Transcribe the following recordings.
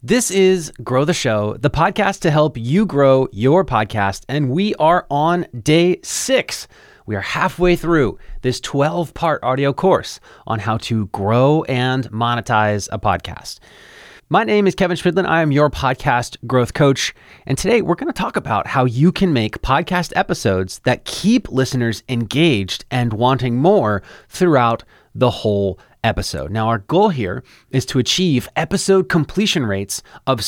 This is Grow the Show, the podcast to help you grow your podcast, and we are on day 6. We are halfway through this 12-part audio course on how to grow and monetize a podcast. My name is Kevin Schmidlin. I am your podcast growth coach, and today we're going to talk about how you can make podcast episodes that keep listeners engaged and wanting more throughout the whole episode. Now, our goal here is to achieve episode completion rates of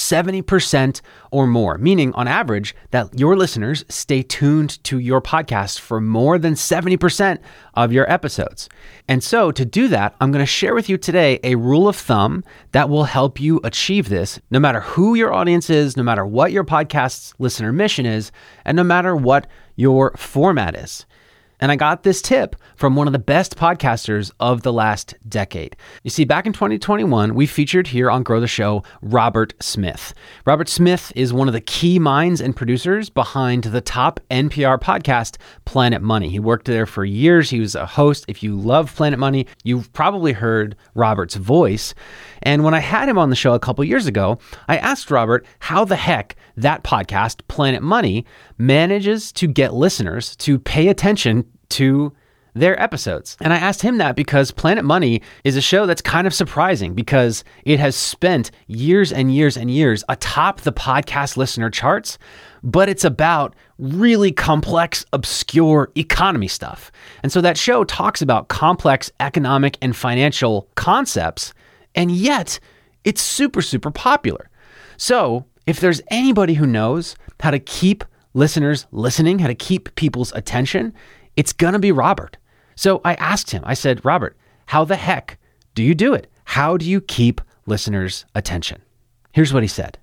70% or more, meaning on average that your listeners stay tuned to your podcast for more than 70% of your episodes. And so to do that, I'm going to share with you today a rule of thumb that will help you achieve this, no matter who your audience is, no matter what your podcast's listener mission is, and no matter what your format is. And I got this tip from one of the best podcasters of the last decade. You see, back in 2021, we featured here on Grow the Show, Robert Smith. Robert Smith is one of the key minds and producers behind the top NPR podcast, Planet Money. He worked there for years. He was a host. If you love Planet Money, you've probably heard Robert's voice. And when I had him on the show a couple years ago, I asked Robert how the heck that podcast, Planet Money, manages to get listeners to pay attention to their episodes. And I asked him that because Planet Money is a show that's kind of surprising because it has spent years and years and years atop the podcast listener charts, but it's about really complex, obscure economy stuff. And so that show talks about complex economic and financial concepts, and yet it's super, super popular. So if there's anybody who knows how to keep listeners listening, how to keep people's attention, it's going to be Robert. So I asked him, I said, Robert, how the heck do you do it? How do you keep listeners' attention? Here's what he said.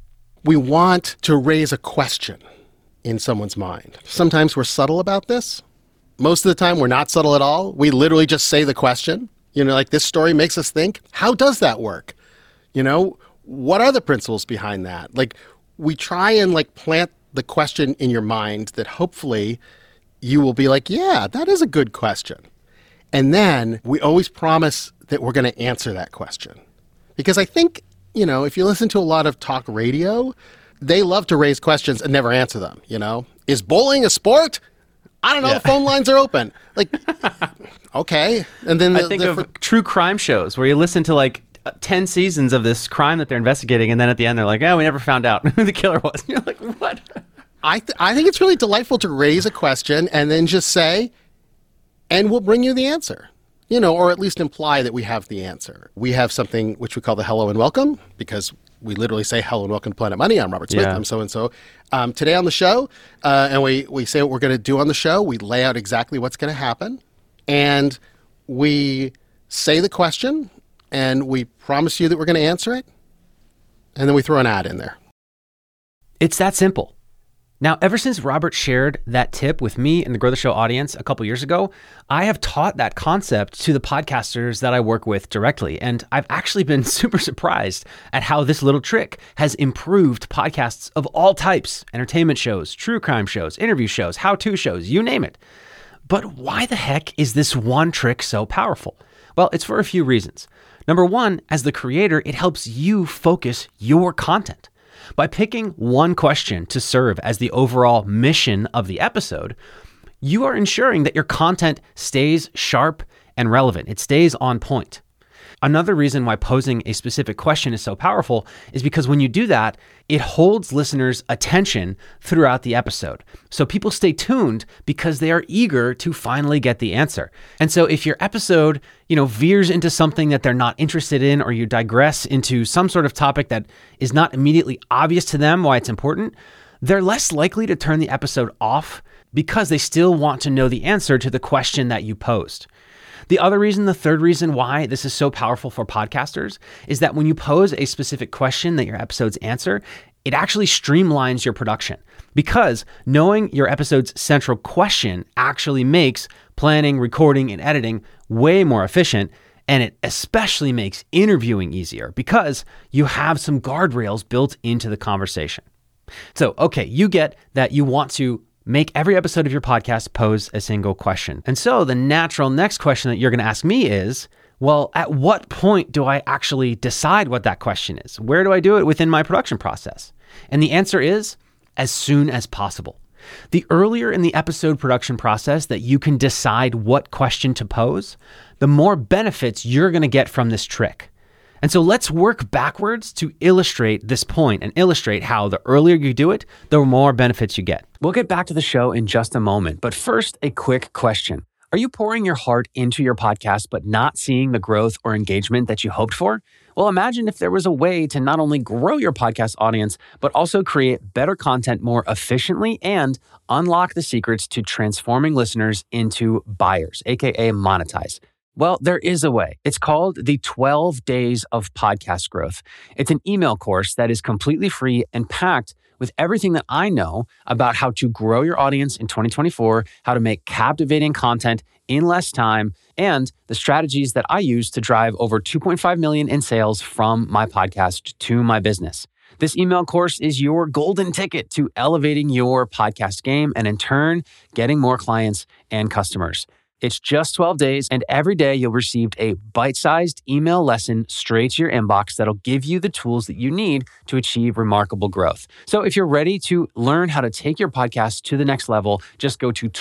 We want to raise a question in someone's mind. Sometimes we're subtle about this. Most of the time, we're not subtle at all. We literally just say the question. Like this story makes us think, how does that work? What are the principles behind that? We try and plant the question in your mind that hopefully you will be like, yeah, that is a good question. And then we always promise that we're going to answer that question. Because I think, if you listen to a lot of talk radio, they love to raise questions and never answer them, Is bowling a sport? I don't know, yeah. The phone lines are open. Okay. And then I think of true crime shows where you listen to 10 seasons of this crime that they're investigating, and then at the end they're like, oh, we never found out who the killer was. And you're like, what? I think it's really delightful to raise a question and then just say, and we'll bring you the answer, or at least imply that we have the answer. We have something which we call the hello and welcome, because we literally say hello and welcome to Planet Money. I'm Robert Smith. Yeah. I'm so-and-so. Today on the show, and we say what we're going to do on the show. We lay out exactly what's going to happen, and we say the question, and we promise you that we're going to answer it, and then we throw an ad in there. It's that simple. Now, ever since Robert shared that tip with me and the Grow the Show audience a couple years ago, I have taught that concept to the podcasters that I work with directly. And I've actually been super surprised at how this little trick has improved podcasts of all types: entertainment shows, true crime shows, interview shows, how-to shows, you name it. But why the heck is this one trick so powerful? Well, it's for a few reasons. Number one, as the creator, it helps you focus your content. By picking one question to serve as the overall mission of the episode, you are ensuring that your content stays sharp and relevant. It stays on point. Another reason why posing a specific question is so powerful is because when you do that, it holds listeners' attention throughout the episode. So people stay tuned because they are eager to finally get the answer. And so if your episode, veers into something that they're not interested in, or you digress into some sort of topic that is not immediately obvious to them why it's important, they're less likely to turn the episode off because they still want to know the answer to the question that you posed. The third reason why this is so powerful for podcasters is that when you pose a specific question that your episodes answer, it actually streamlines your production, because knowing your episode's central question actually makes planning, recording, and editing way more efficient. And it especially makes interviewing easier because you have some guardrails built into the conversation. So, okay, you get that you want to make every episode of your podcast pose a single question. And so the natural next question that you're going to ask me is, Well, at what point do I actually decide what that question is? Where do I do it within my production process? And the answer is as soon as possible. The earlier in the episode production process that you can decide what question to pose, the more benefits you're going to get from this trick. And so let's work backwards to illustrate this point and illustrate how the earlier you do it, the more benefits you get. We'll get back to the show in just a moment, but first, a quick question. Are you pouring your heart into your podcast but not seeing the growth or engagement that you hoped for? Well, imagine if there was a way to not only grow your podcast audience, but also create better content more efficiently and unlock the secrets to transforming listeners into buyers, aka monetize. Well, there is a way. It's called the 12 Days of Podcast Growth. It's an email course that is completely free and packed with everything that I know about how to grow your audience in 2024, how to make captivating content in less time, and the strategies that I use to drive over 2.5 million in sales from my podcast to my business. This email course is your golden ticket to elevating your podcast game and in turn, getting more clients and customers. It's just 12 days, and every day you'll receive a bite-sized email lesson straight to your inbox that'll give you the tools that you need to achieve remarkable growth. So if you're ready to learn how to take your podcast to the next level, just go to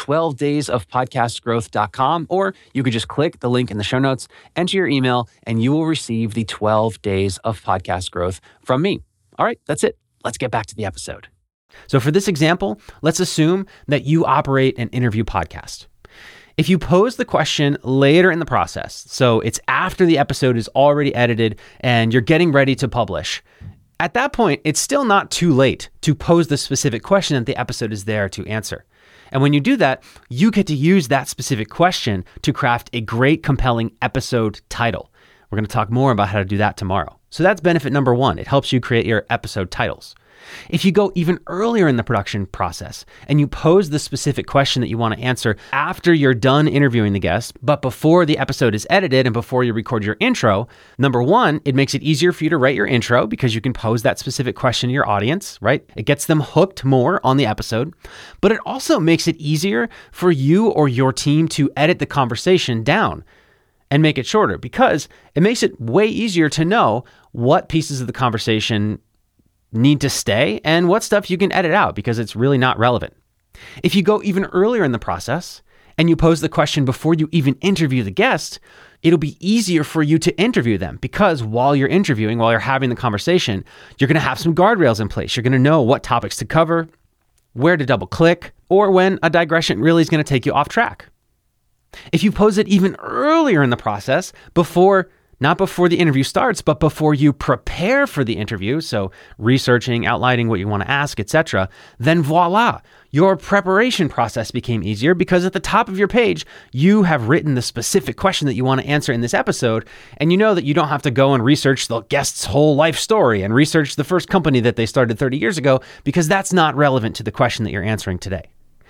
12daysofpodcastgrowth.com, or you could just click the link in the show notes, enter your email, and you will receive the 12 Days of Podcast Growth from me. All right, that's it. Let's get back to the episode. So for this example, let's assume that you operate an interview podcast. If you pose the question later in the process, so it's after the episode is already edited and you're getting ready to publish, at that point, it's still not too late to pose the specific question that the episode is there to answer. And when you do that, you get to use that specific question to craft a great, compelling episode title. We're going to talk more about how to do that tomorrow. So that's benefit number one. It helps you create your episode titles. If you go even earlier in the production process and you pose the specific question that you want to answer after you're done interviewing the guest, but before the episode is edited and before you record your intro, number one, it makes it easier for you to write your intro because you can pose that specific question to your audience, right? It gets them hooked more on the episode, but it also makes it easier for you or your team to edit the conversation down and make it shorter because it makes it way easier to know what pieces of the conversation need to stay and what stuff you can edit out because it's really not relevant. If you go even earlier in the process and you pose the question before you even interview the guest, it'll be easier for you to interview them because while you're interviewing, while you're having the conversation, you're going to have some guardrails in place. You're going to know what topics to cover, where to double click, or when a digression really is going to take you off track. If you pose it even earlier in the process, not before the interview starts, but before you prepare for the interview, so researching, outlining what you want to ask, etc., then voila, your preparation process became easier because at the top of your page, you have written the specific question that you want to answer in this episode, and you know that you don't have to go and research the guest's whole life story and research the first company that they started 30 years ago because that's not relevant to the question that you're answering today.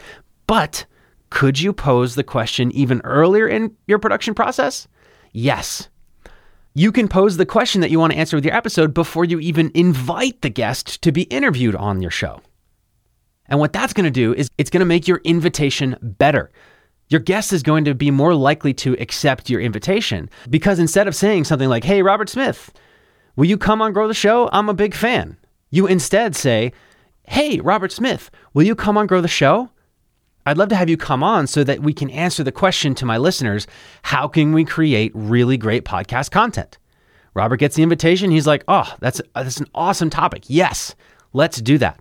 But could you pose the question even earlier in your production process? Yes. You can pose the question that you want to answer with your episode before you even invite the guest to be interviewed on your show. And what that's going to do is it's going to make your invitation better. Your guest is going to be more likely to accept your invitation because instead of saying something like, "Hey, Robert Smith, will you come on Grow the Show? I'm a big fan." You instead say, "Hey, Robert Smith, will you come on Grow the Show? I'd love to have you come on so that we can answer the question to my listeners, how can we create really great podcast content?" Robert gets the invitation. He's like, "Oh, that's an awesome topic. Yes, let's do that."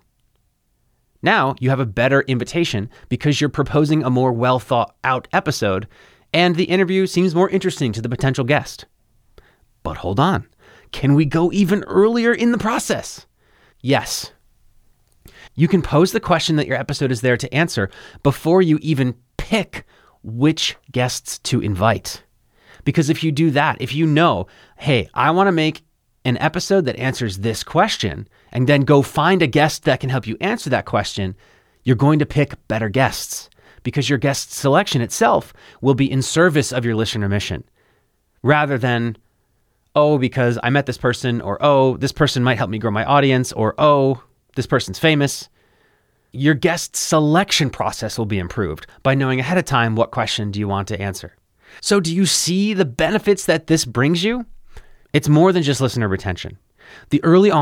Now you have a better invitation because you're proposing a more well thought out episode and the interview seems more interesting to the potential guest. But hold on, can we go even earlier in the process? Yes. You can pose the question that your episode is there to answer before you even pick which guests to invite. Because if you do that, if you know, hey, I want to make an episode that answers this question, and then go find a guest that can help you answer that question, you're going to pick better guests because your guest selection itself will be in service of your listener mission rather than, oh, because I met this person, or oh, this person might help me grow my audience, or oh, this person's famous. Your guest selection process will be improved by knowing ahead of time what question do you want to answer. So do you see the benefits that this brings you? It's more than just listener retention. The earlier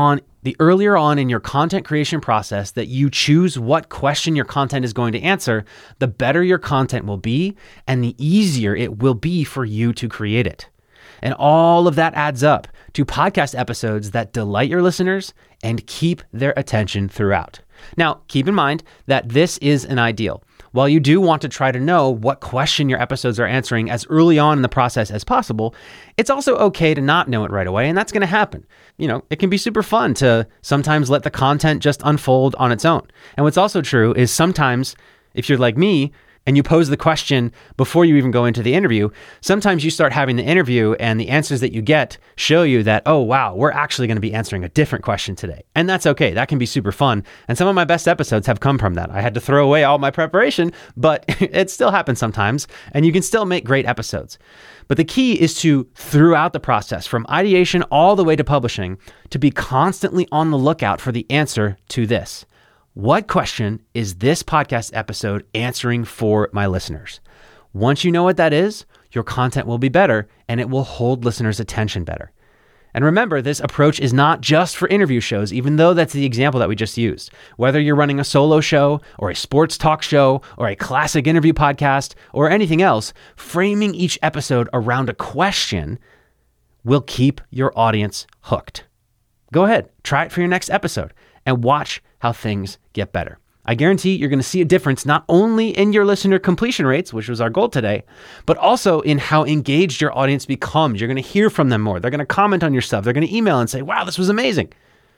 on in your content creation process that you choose what question your content is going to answer, the better your content will be and the easier it will be for you to create it. And all of that adds up to podcast episodes that delight your listeners and keep their attention throughout. Now, keep in mind that this is an ideal. While you do want to try to know what question your episodes are answering as early on in the process as possible, it's also okay to not know it right away, and that's going to happen. It can be super fun to sometimes let the content just unfold on its own. And what's also true is sometimes, if you're like me, and you pose the question before you even go into the interview, sometimes you start having the interview and the answers that you get show you that, oh, wow, we're actually going to be answering a different question today. And that's okay. That can be super fun. And some of my best episodes have come from that. I had to throw away all my preparation, but it still happens sometimes, and you can still make great episodes. But the key is to, throughout the process, from ideation all the way to publishing, to be constantly on the lookout for the answer to this. What question is this podcast episode answering for my listeners? Once you know what that is, your content will be better and it will hold listeners' attention better. And remember, this approach is not just for interview shows, even though that's the example that we just used. Whether you're running a solo show or a sports talk show or a classic interview podcast or anything else, framing each episode around a question will keep your audience hooked. Go ahead, try it for your next episode and watch how things get better. I guarantee you're going to see a difference not only in your listener completion rates, which was our goal today, but also in how engaged your audience becomes. You're going to hear from them more. They're going to comment on your stuff. They're going to email and say, wow, this was amazing.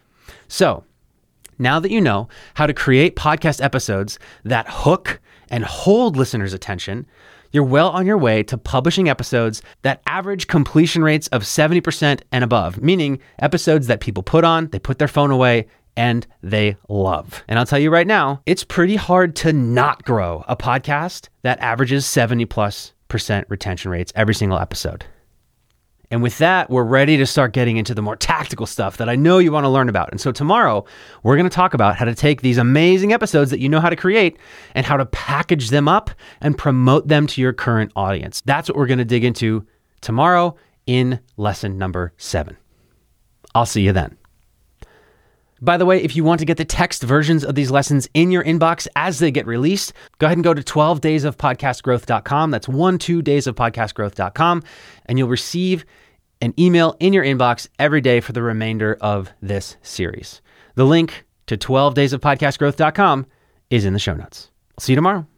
So now that you know how to create podcast episodes that hook and hold listeners' attention, you're well on your way to publishing episodes that average completion rates of 70% and above, meaning episodes that people put on, they put their phone away, and they love. And I'll tell you right now, it's pretty hard to not grow a podcast that averages 70+% retention rates every single episode. And with that, we're ready to start getting into the more tactical stuff that I know you want to learn about. And so tomorrow, we're going to talk about how to take these amazing episodes that you know how to create and how to package them up and promote them to your current audience. That's what we're going to dig into tomorrow in lesson number 7. I'll see you then. By the way, if you want to get the text versions of these lessons in your inbox as they get released, go ahead and go to 12daysofpodcastgrowth.com. That's 12daysofpodcastgrowth.com, and you'll receive an email in your inbox every day for the remainder of this series. The link to 12daysofpodcastgrowth.com is in the show notes. I'll see you tomorrow.